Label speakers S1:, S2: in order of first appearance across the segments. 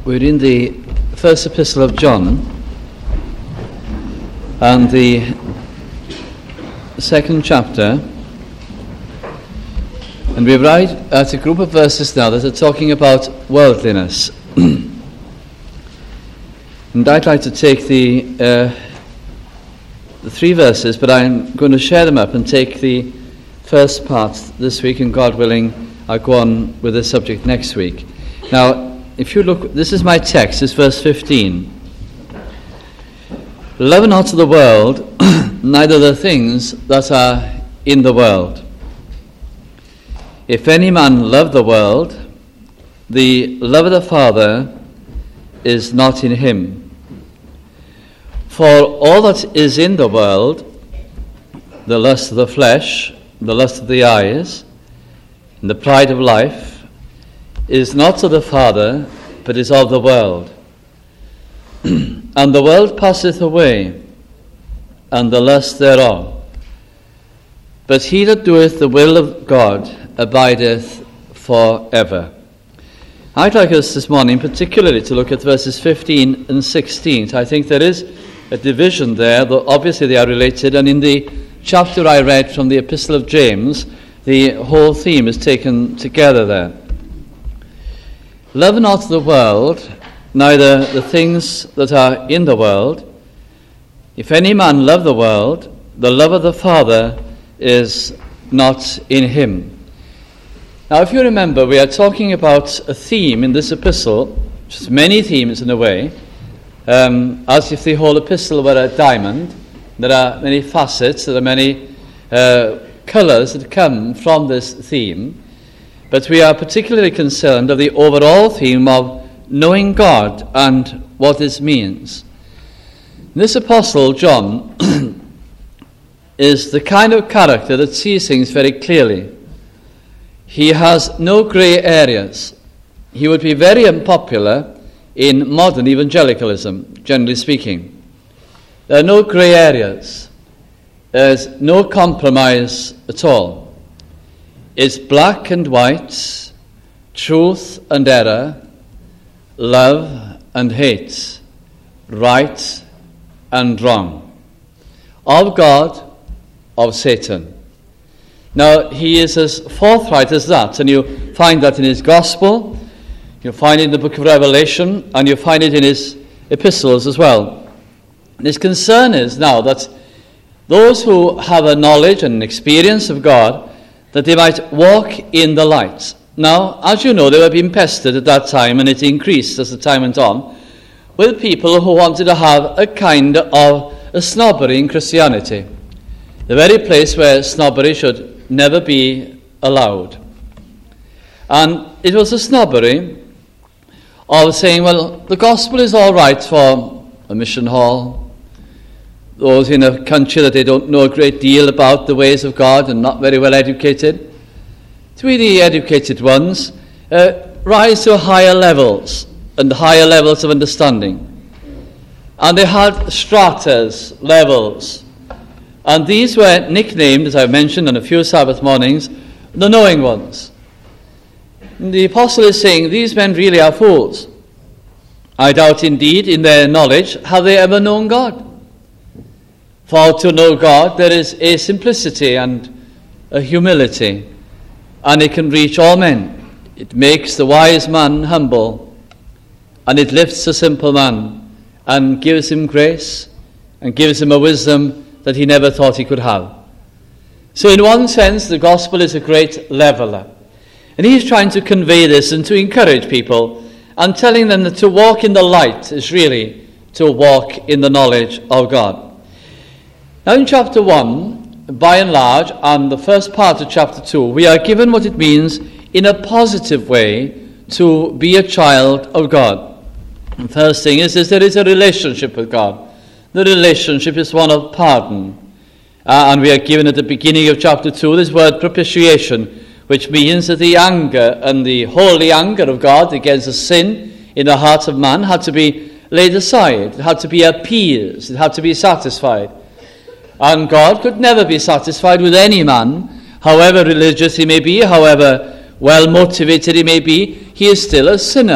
S1: We're in the first epistle of John and the second chapter, and we're right at a group of verses now that are talking about worldliness. And I'd like to take the three verses, but I'm going to share them up and take the first part this week, and God willing, I'll go on with the subject next week. Now, if you look, this is my text, it's verse 15. Love not the world, neither the things that are in the world. If any man love the world, the love of the Father is not in him. For all that is in the world, the lust of the flesh, the lust of the eyes, and the pride of life, is not of the Father, but is of the world. And the world passeth away, and the lust thereof. But he that doeth the will of God abideth forever. I'd like us this morning particularly to look at verses 15 and 16. So I think there is a division there, though obviously they are related, and in the chapter I read from the Epistle of James, the whole theme is taken together there. Love not the world, neither the things that are in the world. If any man love the world, the love of the Father is not in him. Now, if you remember, we are talking about a theme in this epistle, which is many themes in a way, as if the whole epistle were a diamond. There are many facets, there are many colours that come from this theme. But we are particularly concerned of the overall theme of knowing God and what this means. This apostle, John, is the kind of character that sees things very clearly. He has no grey areas. He would be very unpopular in modern evangelicalism, generally speaking. There are no grey areas. There's no compromise at all. It's black and white, truth and error, love and hate, right and wrong, of God, of Satan. Now, he is as forthright as that, and you find that in his gospel, you find it in the book of Revelation, and you find it in his epistles as well. And his concern is now that those who have a knowledge and an experience of God, that they might walk in the light. Now, as you know, they were being pestered at that time, and it increased as the time went on, with people who wanted to have a kind of a snobbery in Christianity. The very place where snobbery should never be allowed. And it was a snobbery of saying, well, the gospel is all right for a mission hall, those in a country that they don't know a great deal about the ways of God and not very well educated. To be the educated ones, rise to higher levels and higher levels of understanding. And they had stratas, levels. And these were nicknamed, as I mentioned on a few Sabbath mornings, the knowing ones. And the apostle is saying, these men really are fools. I doubt indeed in their knowledge, have they ever known God? For to know God, there is a simplicity and a humility, and it can reach all men. It makes the wise man humble, and it lifts the simple man, and gives him grace, and gives him a wisdom that he never thought he could have. So in one sense, the gospel is a great leveler. And he's trying to convey this and to encourage people, and telling them that to walk in the light is really to walk in the knowledge of God. Now in chapter 1, by and large, and the first part of chapter 2, we are given what it means in a positive way to be a child of God. The first thing is there is a relationship with God. The relationship is one of pardon. And we are given at the beginning of chapter 2 this word propitiation, which means that the anger and the holy anger of God against the sin in the heart of man had to be laid aside. It had to be appeased. It had to be satisfied. And God could never be satisfied with any man, however religious he may be, however well motivated he may be, he is still a sinner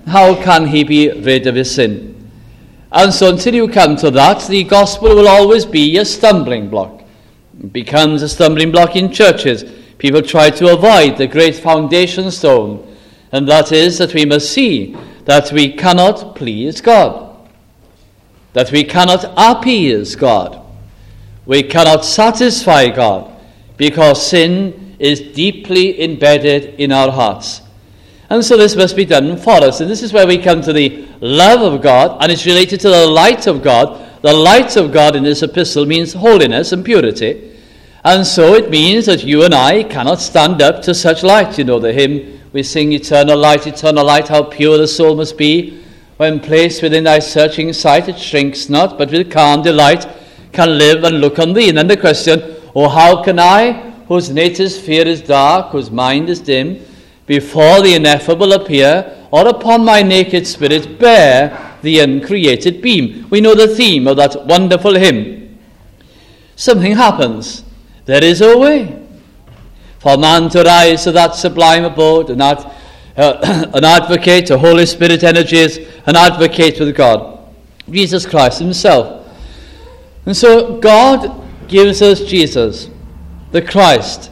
S1: How can he be rid of his sin? And so until you come to that, the gospel will always be a stumbling block. It becomes a stumbling block in churches. People try to avoid the great foundation stone, and that is that we must see that we cannot please God, that we cannot appease God, we cannot satisfy God, because sin is deeply embedded in our hearts. And so this must be done for us. And this is where we come to the love of God, and it's related to the light of God. The light of God in this epistle means holiness and purity. And so it means that you and I cannot stand up to such light. You know the hymn we sing, eternal light, how pure the soul must be. When placed within thy searching sight, it shrinks not, but with calm delight can live and look on thee. And then the question, oh, how can I, whose native sphere is dark, whose mind is dim, before the ineffable appear, or upon my naked spirit bear the uncreated beam? We know the theme of that wonderful hymn. Something happens. There is a way for man to rise to that sublime abode, and that an advocate, a Holy Spirit energies, an advocate with God, Jesus Christ himself. And so God gives us Jesus, the Christ.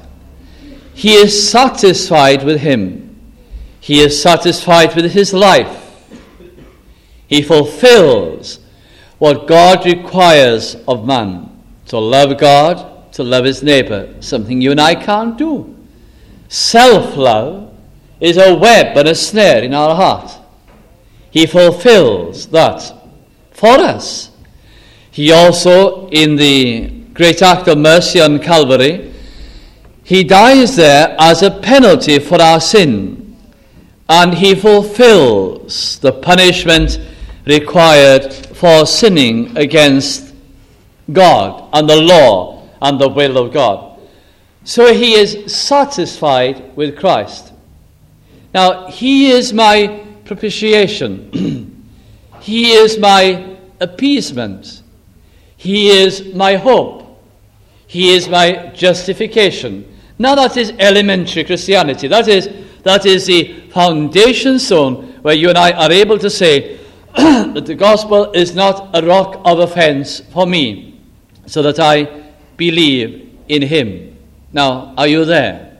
S1: He is satisfied with him. He is satisfied with his life. He fulfills what God requires of man, to love God, to love his neighbor, something you and I can't do. Self-love is a web and a snare in our heart. He fulfills that for us. He also, in the great act of mercy on Calvary, he dies there as a penalty for our sin, and he fulfills the punishment required for sinning against God and the law and the will of God. So he is satisfied with Christ. Now, he is my propitiation. He is my appeasement. He is my hope. He is my justification. Now that is elementary Christianity. That is the foundation stone where you and I are able to say that the gospel is not a rock of offense for me, so that I believe in him. Now, are you there?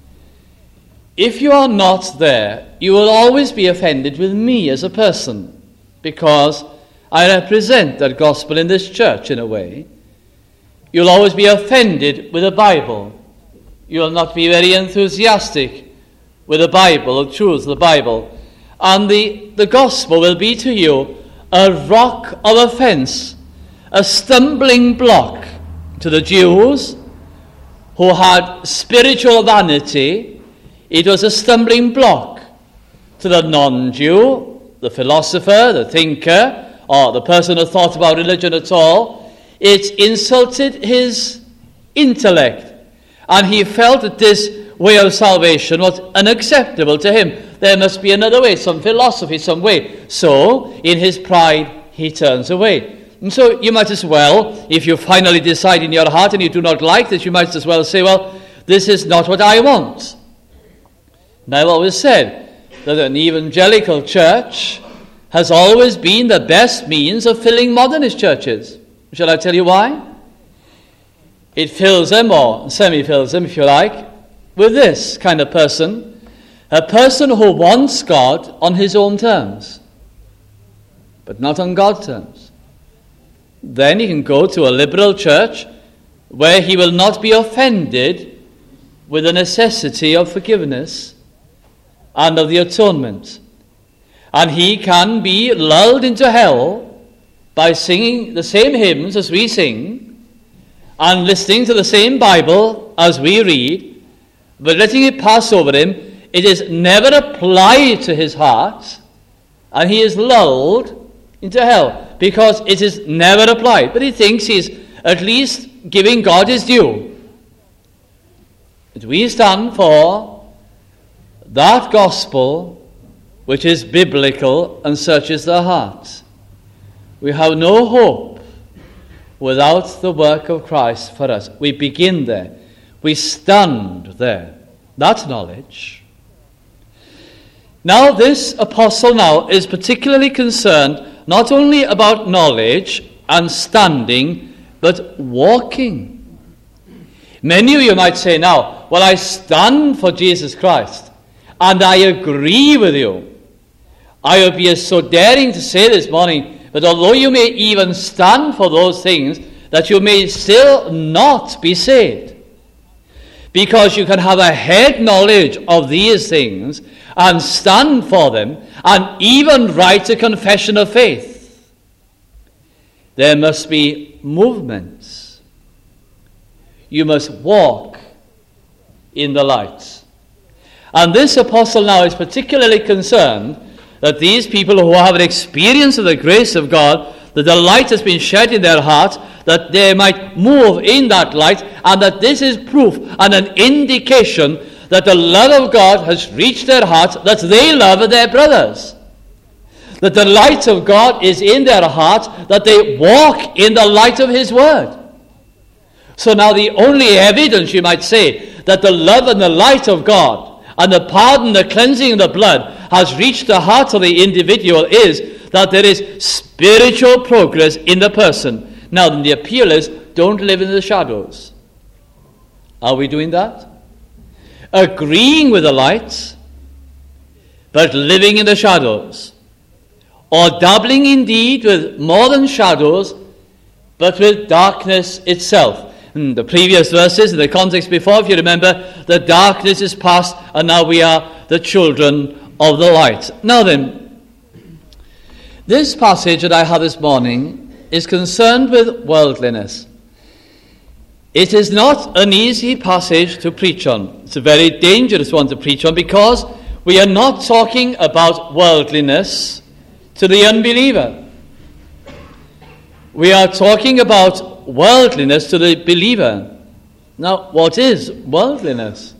S1: If you are not there, you will always be offended with me as a person, because I represent that gospel in this church in a way. You'll always be offended with the Bible. You will not be very enthusiastic with the Bible, the truth of the Bible. And the gospel will be to you a rock of offense, a stumbling block to the Jews who had spiritual vanity. It was a stumbling block to the non-Jew, the philosopher, the thinker, or the person who thought about religion at all. It insulted his intellect, and he felt that this way of salvation was unacceptable to him. There must be another way, some philosophy, some way. So, in his pride, he turns away. And so you might as well, if you finally decide in your heart and you do not like this, you might as well say, well, this is not what I want. And I've always said that an evangelical church has always been the best means of filling modernist churches. Shall I tell you why? It fills them, or semi-fills them if you like, with this kind of person, a person who wants God on his own terms, but not on God's terms. Then he can go to a liberal church where he will not be offended with the necessity of forgiveness and of the atonement. And he can be lulled into hell by singing the same hymns as we sing and listening to the same Bible as we read, but letting it pass over him. It is never applied to his heart, and he is lulled into hell because it is never applied. But he thinks he's at least giving God his due. But we stand for that gospel which is biblical and searches the heart. We have no hope without the work of Christ for us. We begin there. We stand there. That's knowledge. Now this apostle now is particularly concerned not only about knowledge and standing, but walking. Many of you might say now, well, I stand for Jesus Christ, and I agree with you. I would be so daring to say this morning that although you may even stand for those things, that you may still not be saved. Because you can have a head knowledge of these things and stand for them and even write a confession of faith. There must be movements. You must walk in the light. And this apostle now is particularly concerned that these people who have an experience of the grace of God, that the light has been shed in their heart, that they might move in that light, and that this is proof and an indication that the love of God has reached their hearts, that they love their brothers. That the light of God is in their heart, that they walk in the light of His Word. So now the only evidence, you might say, that the love and the light of God and the pardon, the cleansing of the blood has reached the heart of the individual is that there is spiritual progress in the person. Now then the appeal is, don't live in the shadows. Are we doing that? Agreeing with the light, but living in the shadows. Or dabbling indeed with more than shadows, but with darkness itself. In the previous verses, in the context before, if you remember, the darkness is past, and now we are the children of the light. Now then, this passage that I have this morning is concerned with worldliness. It is not an easy passage to preach on. It's a very dangerous one to preach on, because we are not talking about worldliness to the unbeliever. We are talking about worldliness to the believer. Now, what is worldliness?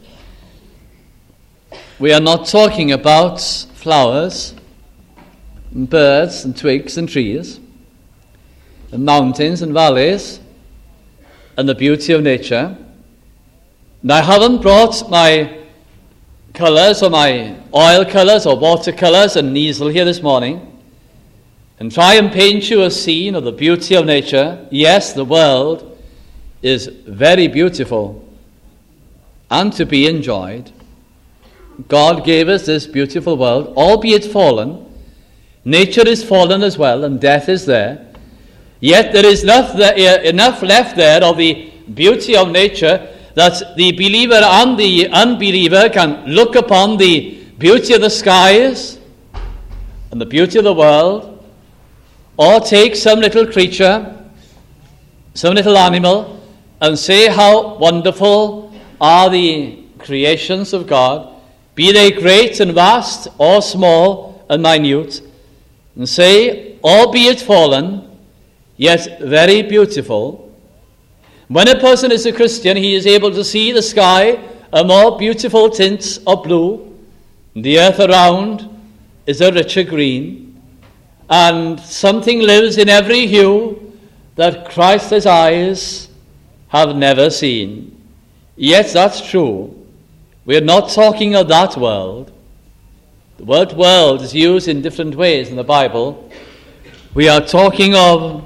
S1: We are not talking about flowers and birds and twigs and trees and mountains and valleys and the beauty of nature. And I haven't brought my colours or my oil colours or watercolours and easel here this morning and try and paint you a scene of the beauty of nature. Yes, the world is very beautiful and to be enjoyed. God gave us this beautiful world, albeit fallen. Nature is fallen as well, and death is there. Yet there is enough left there of the beauty of nature that the believer and the unbeliever can look upon the beauty of the skies and the beauty of the world, or take some little creature, some little animal, and say how wonderful are the creations of God, be they great and vast or small and minute, and say, albeit fallen, yet very beautiful. When a person is a Christian, he is able to see the sky a more beautiful tint of blue, and the earth around is a richer green, and something lives in every hue that Christ's eyes have never seen. Yes, that's true. We are not talking of that world. The word world is used in different ways in the Bible. We are talking of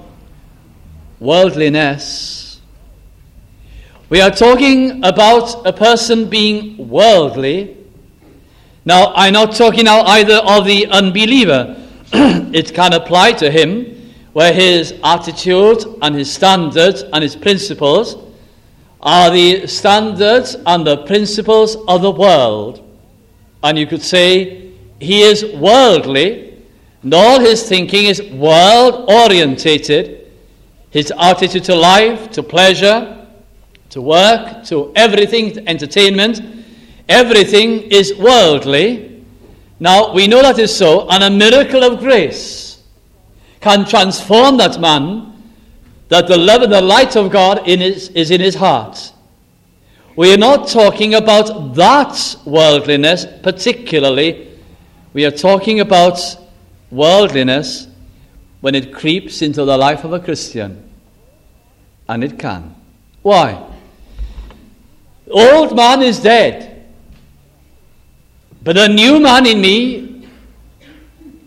S1: worldliness. We are talking about a person being worldly. Now, I'm not talking now either of the unbeliever. It can apply to him, where his attitude and his standards and his principles are the standards and the principles of the world. And you could say he is worldly, and all his thinking is world-orientated. His attitude to life, to pleasure, to work, to everything, to entertainment, everything is worldly. Now, we know that is so, and a miracle of grace can transform that man, that the love and the light of God is in his heart. We are not talking about that worldliness particularly. We are talking about worldliness when it creeps into the life of a Christian. And it can. Why? The old man is dead, but a new man in me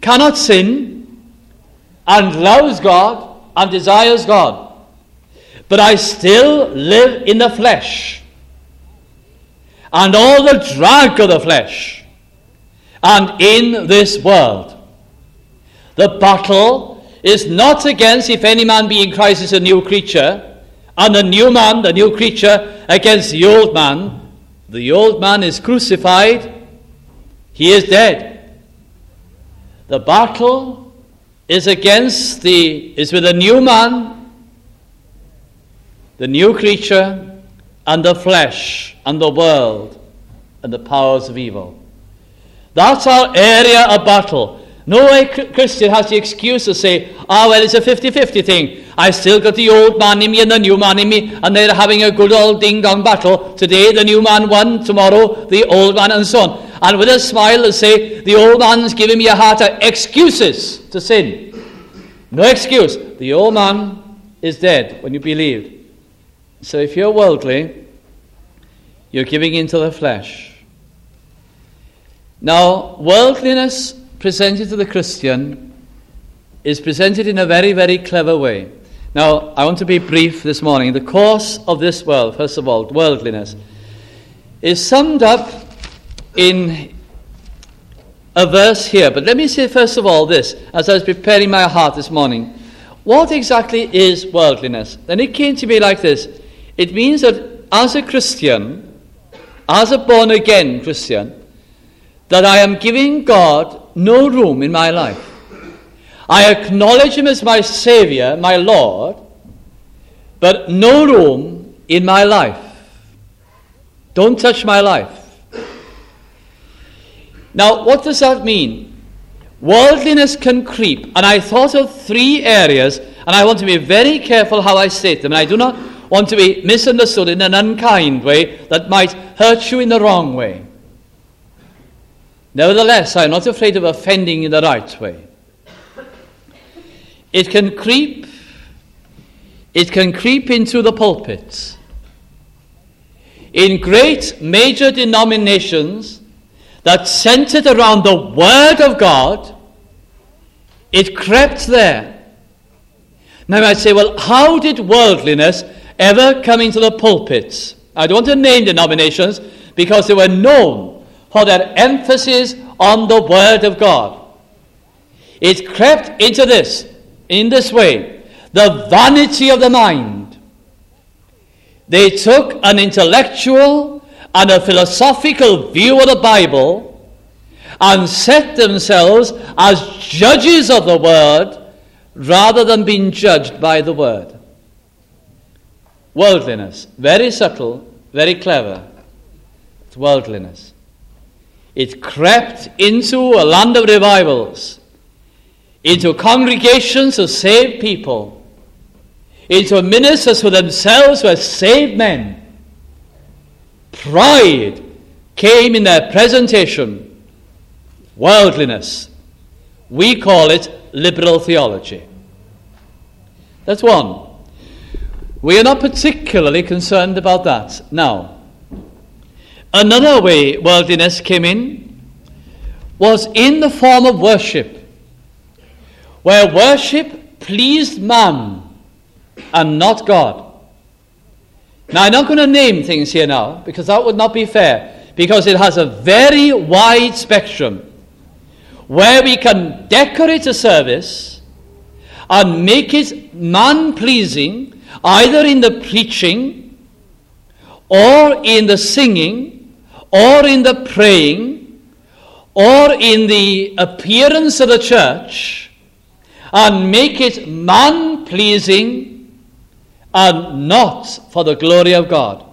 S1: cannot sin and loves God and desires God, but I still live in the flesh and all the drag of the flesh and in this world. The battle is not against if any man be in Christ is a new creature, and the new man, the new creature, against the old man. The old man is crucified, he is dead. The battle is with the new man, the new creature, and the flesh, and the world, and the powers of evil. That's our area of battle. No way Christian has the excuse to say, well, it's a 50-50 thing. I still got the old man in me and the new man in me, and they're having a good old ding-dong battle. Today the new man won, tomorrow the old man, and so on. And with a smile they say, the old man's giving me a heart of excuses to sin. No excuse. The old man is dead when you believe. So if you're worldly, you're giving into the flesh. Now, worldliness presented to the Christian is presented in a very, very clever way. Now, I want to be brief this morning. The course of this world, first of all, worldliness, is summed up in a verse here. But let me say first of all this, as I was preparing my heart this morning. What exactly is worldliness? And it came to me like this. It means that as a Christian, as a born-again Christian, that I am giving God no room in my life. I acknowledge him as my Savior, my Lord, but no room in my life. Don't touch my life. Now, what does that mean? Worldliness can creep, and I thought of 3 areas, and I want to be very careful how I state them, and I do not want to be misunderstood in an unkind way that might hurt you in the wrong way. Nevertheless, I am not afraid of offending in the right way. It can creep into the pulpits. In great major denominations that centered around the Word of God, it crept there. Now I might say, well, how did worldliness ever come into the pulpits? I don't want to name denominations because they were known for their emphasis on the Word of God. It crept into this, in this way, the vanity of the mind. They took an intellectual and a philosophical view of the Bible and set themselves as judges of the Word rather than being judged by the Word. Worldliness, very subtle, very clever. It's worldliness. It crept into a land of revivals, into congregations of saved people, into ministers who themselves were saved men. Pride came in their presentation. Worldliness. We call it liberal theology. That's one. We are not particularly concerned about that. Now, another way worldliness came in was in the form of worship, where worship pleased man and not God. Now, I'm not going to name things here now, because that would not be fair, because it has a very wide spectrum, where we can decorate a service and make it man-pleasing, either in the preaching, or in the singing, or in the praying, or in the appearance of the church, and make it man-pleasing and not for the glory of God.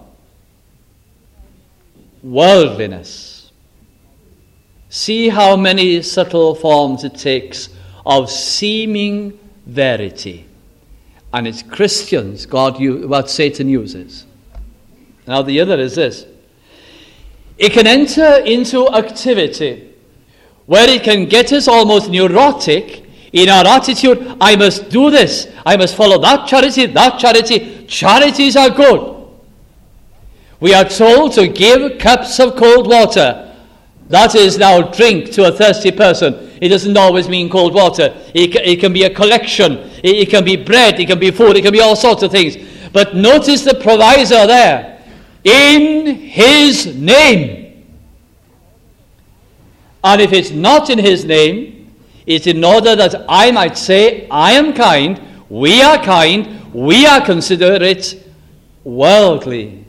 S1: Worldliness. See how many subtle forms it takes of seeming verity. And it's Christians what Satan uses. Now the other is this. It can enter into activity where it can get us almost neurotic in our attitude. I must do this. I must follow that charity, that charity. Charities are good. We are told to give cups of cold water. that is now drink to a thirsty person. It doesn't always mean cold water. It can be a collection. It can be bread. It can be food. It can be all sorts of things. But notice the proviso there. In his name. And if it's not in his name, it's in order that I might say, I am kind, we are considerate worldliness.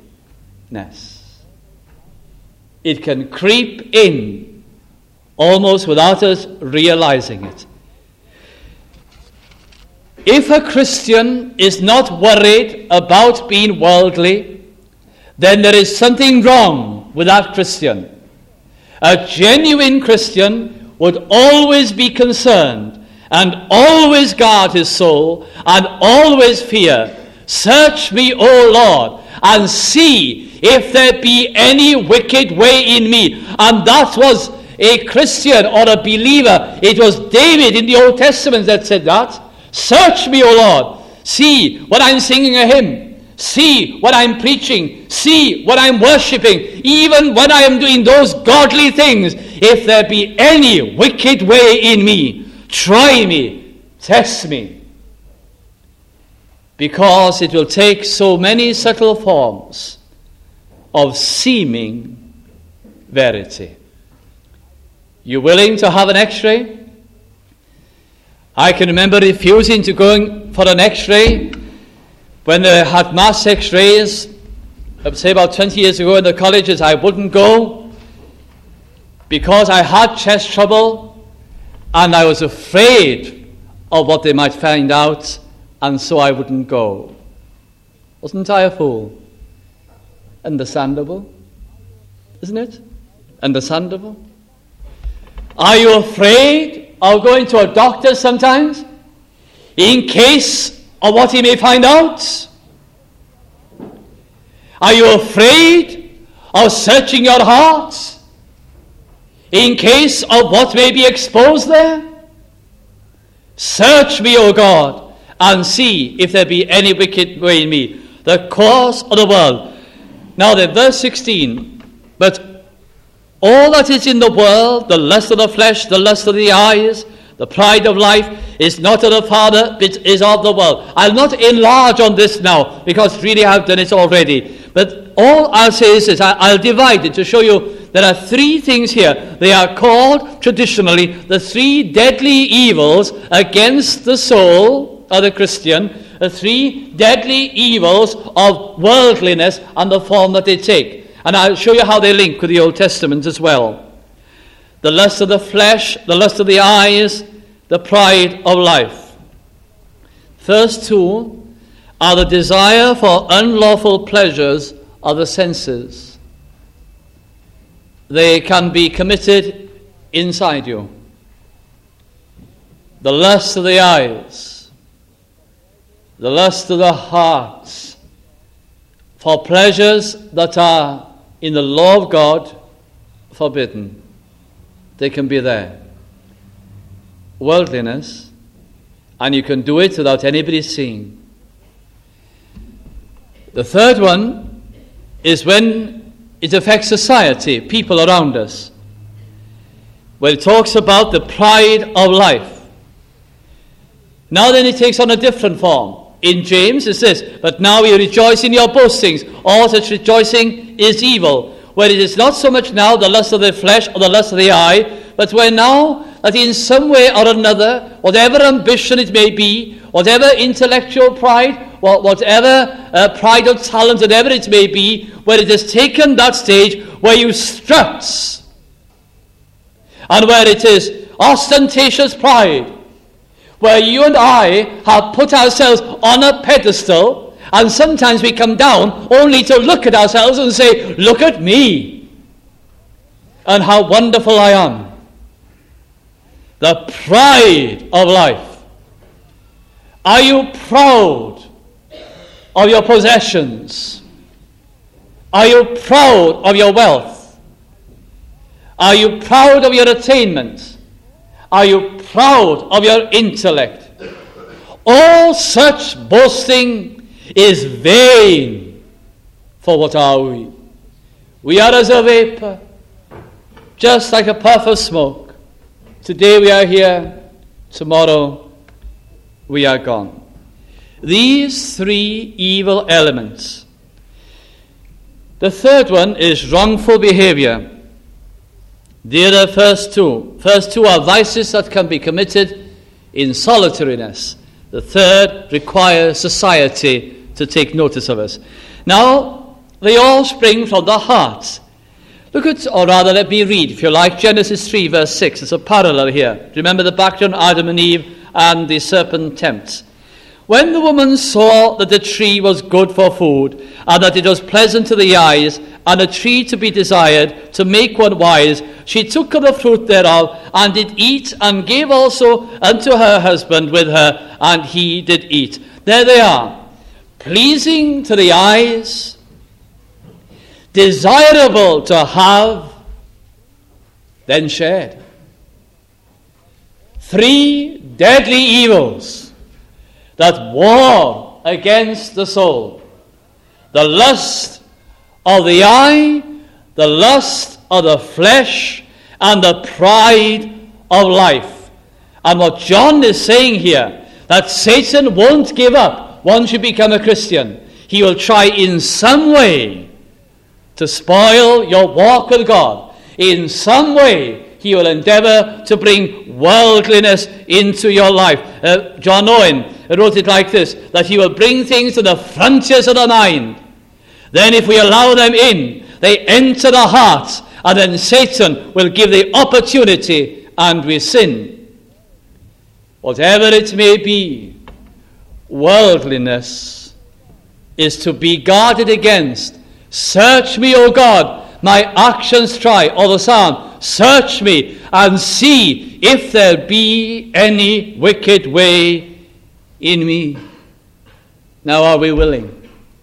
S1: It can creep in almost without us realizing it. If a Christian is not worried about being worldly, then there is something wrong with that Christian. A genuine Christian would always be concerned and always guard his soul and always fear. Search me, O Lord, and see if there be any wicked way in me. And that was a Christian or a believer. It was David in the Old Testament that said that. Search me, O Lord. See what I'm singing a hymn. See what I'm preaching. See what I'm worshipping. Even when I am doing those godly things, if there be any wicked way in me, try me, test me. Because it will take so many subtle forms of seeming verity. You willing to have an x-ray? I can remember refusing to go for an x-ray when they had mass x-rays, I would say about 20 years ago in the colleges. I wouldn't go because I had chest trouble and I was afraid of what they might find out, and so I wouldn't go. Wasn't I a fool? Understandable, isn't it? Understandable. Are you afraid of going to a doctor sometimes in case of what he may find out? Are you afraid of searching your heart in case of what may be exposed there? Search me, O God, and see if there be any wicked way in me, the course of the world. Now then, verse 16, but all that is in the world, the lust of the flesh, the lust of the eyes, the pride of life, is not of the Father, but is of the world. I'll not enlarge on this now, because really I've done it already. But all I'll say is this, I'll divide it to show you there are three things here. They are called traditionally the three deadly evils against the soul of the Christian, the three deadly evils of worldliness and the form that they take. And I'll show you how they link with the Old Testament as well. The lust of the flesh, the lust of the eyes, the pride of life. First two are the desire for unlawful pleasures of the senses. They can be committed inside you. The lust of the eyes, the lust of the heart, for pleasures that are in the law of God forbidden. They can be there. Worldliness, and you can do it without anybody seeing. The third one is when it affects society, people around us. When it talks about the pride of life. Now then it takes on a different form. In James it says, but now you rejoice in your boastings. All such rejoicing is evil. Where it is not so much now the lust of the flesh or the lust of the eye, but where now that in some way or another, whatever ambition it may be, whatever intellectual pride, whatever pride of talent, whatever it may be, where it has taken that stage where you strut, and where it is ostentatious pride, where you and I have put ourselves on a pedestal, and sometimes we come down only to look at ourselves and say, look at me, and how wonderful I am. The pride of life. Are you proud of your possessions? Are you proud of your wealth? Are you proud of your attainment? Are you proud of your intellect? All such boasting is vain. For what are we? We are as a vapor. just like a puff of smoke. Today we are here, tomorrow we are gone. These three evil elements. The third one is wrongful behavior. They are the first two. First two are vices that can be committed in solitariness. The third requires society to take notice of us. Now, they all spring from the heart. Look at, or rather let me read, if you like, Genesis 3 verse 6. There's a parallel here. Remember the background, Adam and Eve and the serpent tempts. When the woman saw that the tree was good for food, and that it was pleasant to the eyes, and a tree to be desired, to make one wise, she took of the fruit thereof, and did eat, and gave also unto her husband with her, and he did eat. There they are. Pleasing to the eyes, desirable to have, then shared. Three deadly evils that war against the soul. The lust of the eye, the lust of the flesh, and the pride of life. And what John is saying here, that Satan won't give up once you become a Christian. He will try in some way to spoil your walk with God. In some way, he will endeavor to bring worldliness into your life. John Owen wrote it like this, that he will bring things to the frontiers of the mind. Then if we allow them in, they enter the heart, and then Satan will give the opportunity, and we sin. Whatever it may be, worldliness is to be guarded against. Search me, O God, my actions try. Or the psalm, search me and see if there be any wicked way in me. Now are we willing?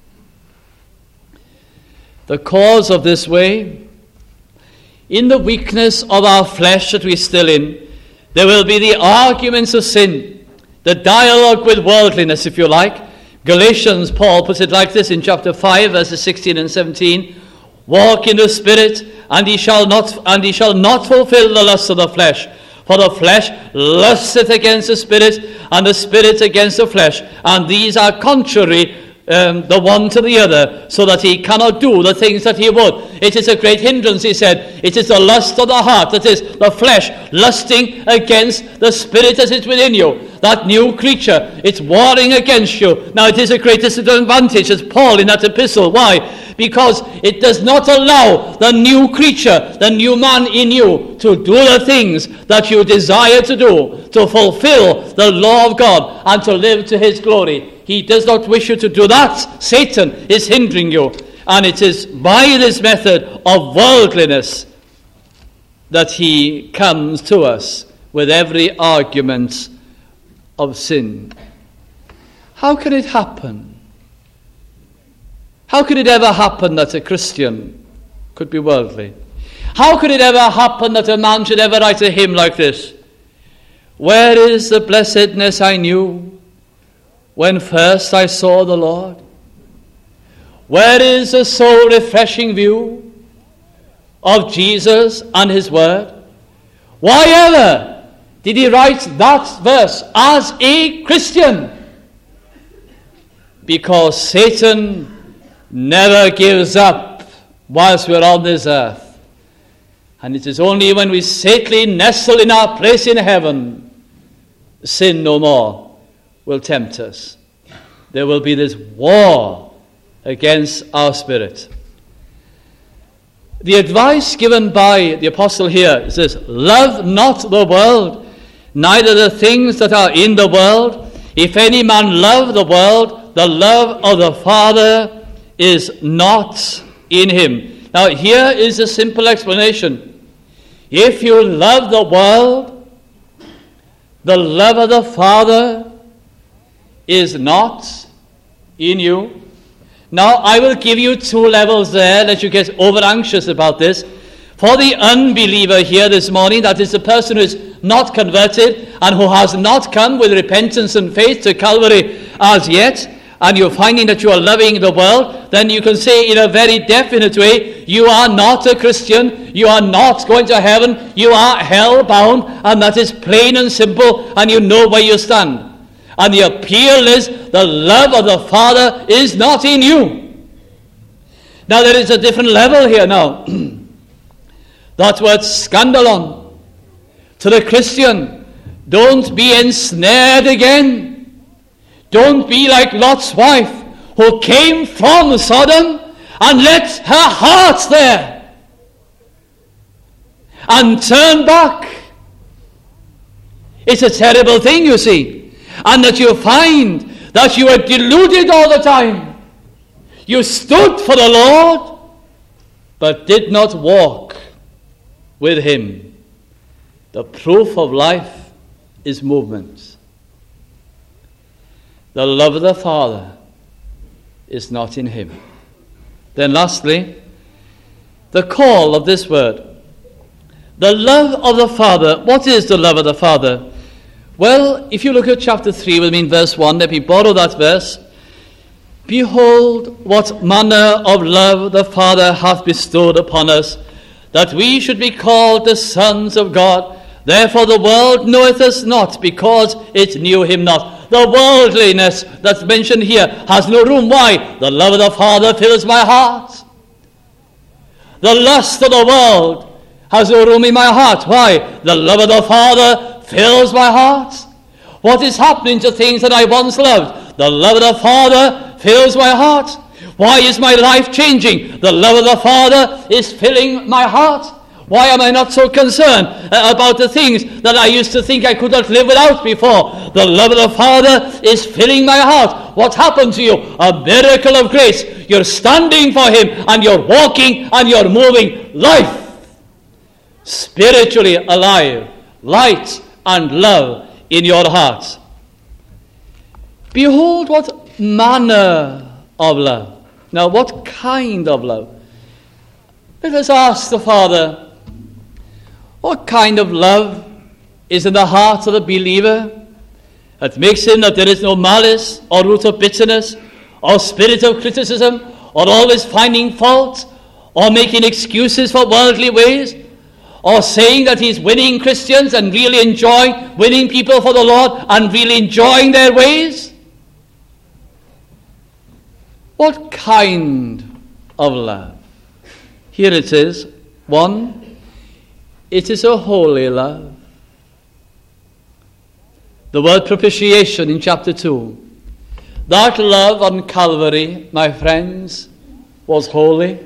S1: The cause of this way, in the weakness of our flesh that we're still in, there will be the arguments of sin, the dialogue with worldliness, if you like. Galatians, Paul puts it like this in chapter 5, verses 16 and 17. Walk in the Spirit, and ye shall not fulfill the lust of the flesh. For the flesh lusteth against the Spirit, and the Spirit against the flesh. And these are contrary the one to the other, so that he cannot do the things that he would. It is a great hindrance, he said. It is the lust of the heart, that is, the flesh lusting against the Spirit that is within you. That new creature, it's warring against you. Now it is a great disadvantage, as Paul in that epistle. Why? Because it does not allow the new creature, the new man in you, to do the things that you desire to do, to fulfill the law of God and to live to his glory. He does not wish you to do that. Satan is hindering you. And it is by this method of worldliness that he comes to us with every argument of sin. How can it happen? How could it ever happen that a Christian could be worldly? How could it ever happen that a man should ever write a hymn like this? Where is the blessedness I knew when first I saw the Lord? Where is the soul-refreshing view of Jesus and his word? Why ever did he write that verse as a Christian? Because Satan never gives up whilst we're on this earth. And it is only when we safely nestle in our place in heaven, sin no more will tempt us. There will be this war against our spirit. The advice given by the apostle here is this: love not the world, neither the things that are in the world. If any man love the world, the love of the Father is not in him. Now here is a simple explanation. If you love the world, the love of the Father is not in you. Now I will give you two levels there, let you get over anxious about this. For the unbeliever here this morning, that is the person who is not converted and who has not come with repentance and faith to Calvary as yet, and you're finding that you are loving the world, then you can say in a very definite way, you are not a Christian, you are not going to heaven, you are hell-bound, and that is plain and simple, and you know where you stand. And the appeal is, the love of the Father is not in you. Now there is a different level here now. That word scandalon. To the Christian, don't be ensnared again. Don't be like Lot's wife, who came from Sodom and left her heart there and turned back. It's a terrible thing, you see. And that you find that you were deluded all the time. You stood for the Lord, but did not walk with him. The proof of life is movement. The love of the Father is not in him. Then lastly, the call of this word. The love of the Father. What is the love of the Father? Well, if you look at chapter 3 with me in verse 1, let me borrow that verse. Behold, what manner of love the Father hath bestowed upon us, that we should be called the sons of God. Therefore the world knoweth us not, because it knew him not. The worldliness that's mentioned here has no room. Why? The love of the Father fills my heart. The lust of the world has no room in my heart. Why? The love of the Father fills my heart. What is happening to things that I once loved? The love of the Father fills my heart. Why is my life changing? The love of the Father is filling my heart. Why am I not so concerned about the things that I used to think I could not live without before? The love of the Father is filling my heart. What happened to you? A miracle of grace. You're standing for him, and you're walking, and you're moving. Life. Spiritually alive. Light and love in your heart. Behold what manner of love. Now, what kind of love? Let us ask the Father, what kind of love is in the heart of the believer that makes him that there is no malice or root of bitterness or spirit of criticism or always finding fault or making excuses for worldly ways or saying that he's winning Christians and really enjoying winning people for the Lord and really enjoying their ways? What kind of love? Here it is. 1, it is a holy love. The word propitiation in chapter 2. That love on Calvary, my friends, was holy.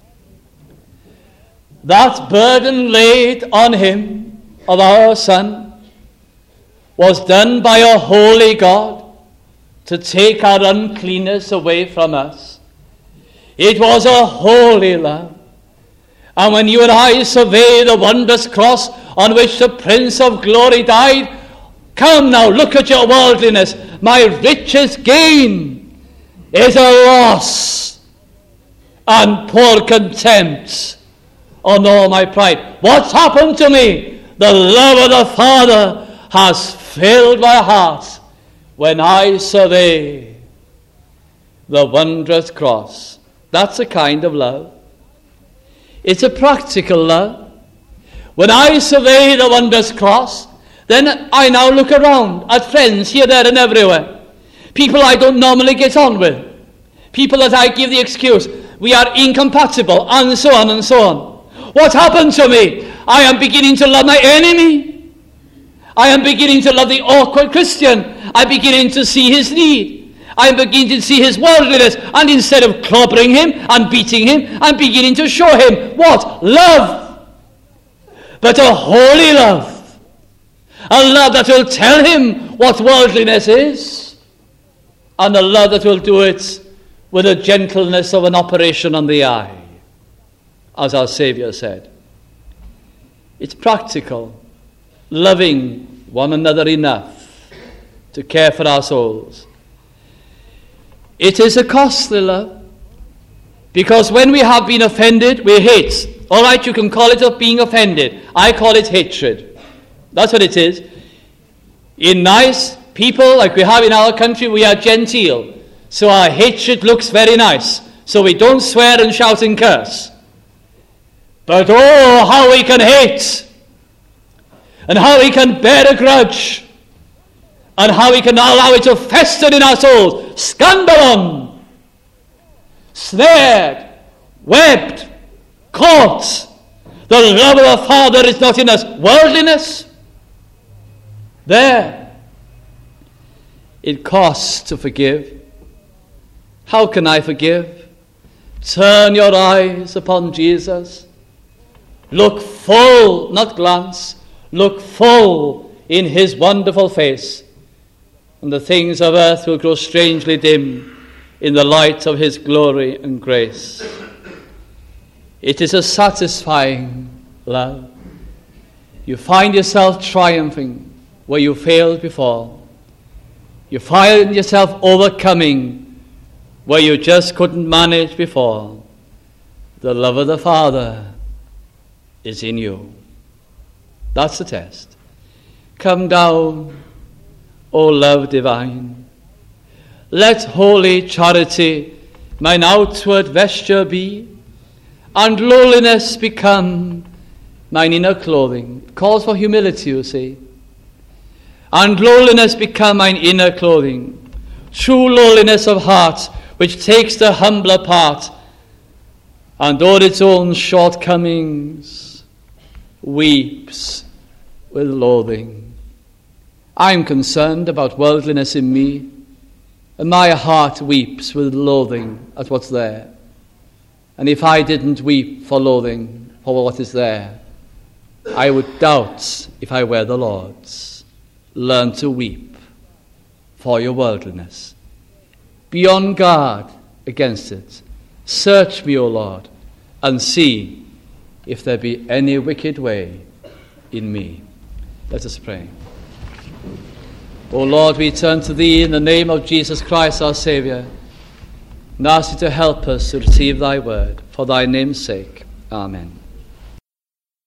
S1: That burden laid on him of our Son was done by a holy God to take our uncleanness away from us. It was a holy love. And when you and I survey the wondrous cross on which the Prince of Glory died, come now, look at your worldliness. My richest gain is a loss and poor contempt on all my pride. What's happened to me? The love of the Father has filled my heart when I survey the wondrous cross. That's a kind of love. It's a practical love. When I survey the wondrous cross, then I now look around at friends here, there, and everywhere. People I don't normally get on with. People that I give the excuse, we are incompatible, and so on and so on. What happened to me? I am beginning to love my enemy. I am beginning to love the awkward Christian. I'm beginning to see his need. I'm beginning to see his worldliness, and instead of clobbering him and beating him, I'm beginning to show him what? Love. But a holy love. A love that will tell him what worldliness is, and a love that will do it with the gentleness of an operation on the eye, as our Saviour said. It's practical, loving one another enough to care for our souls. It is a costly love, because when we have been offended, we hate. All right, you can call it of being offended. I call it hatred. That's what it is. In nice people like we have in our country, we are genteel. so our hatred looks very nice, so we don't swear and shout and curse. But oh, how we can hate, and how we can bear a grudge, and how we can allow it to fester in our souls. Scandalon, snared, webbed, caught. The love of the Father is not in us. Worldliness, there. It costs to forgive. How can I forgive? Turn your eyes upon Jesus. Look full, not glance, look full in his wonderful face, and the things of earth will grow strangely dim in the light of his glory and grace. It is a satisfying love. You find yourself triumphing where you failed before. You find yourself overcoming where you just couldn't manage before. The love of the Father is in you. That's the test. Come down, O love divine. Let holy charity mine outward vesture be, and lowliness become mine inner clothing. It calls for humility, you see. And lowliness become mine inner clothing. True lowliness of heart, which takes the humbler part, and all its own shortcomings weeps with loathing. I'm concerned about worldliness in me, and my heart weeps with loathing at what's there. And if I didn't weep for loathing for what is there, I would doubt if I were the Lord's. Learn to weep for your worldliness. Be on guard against it. Search me, O Lord, and see if there be any wicked way in me. Let us pray. O Lord, we turn to thee in the name of Jesus Christ, our Saviour, and ask you to help us to receive thy word for thy name's sake. Amen.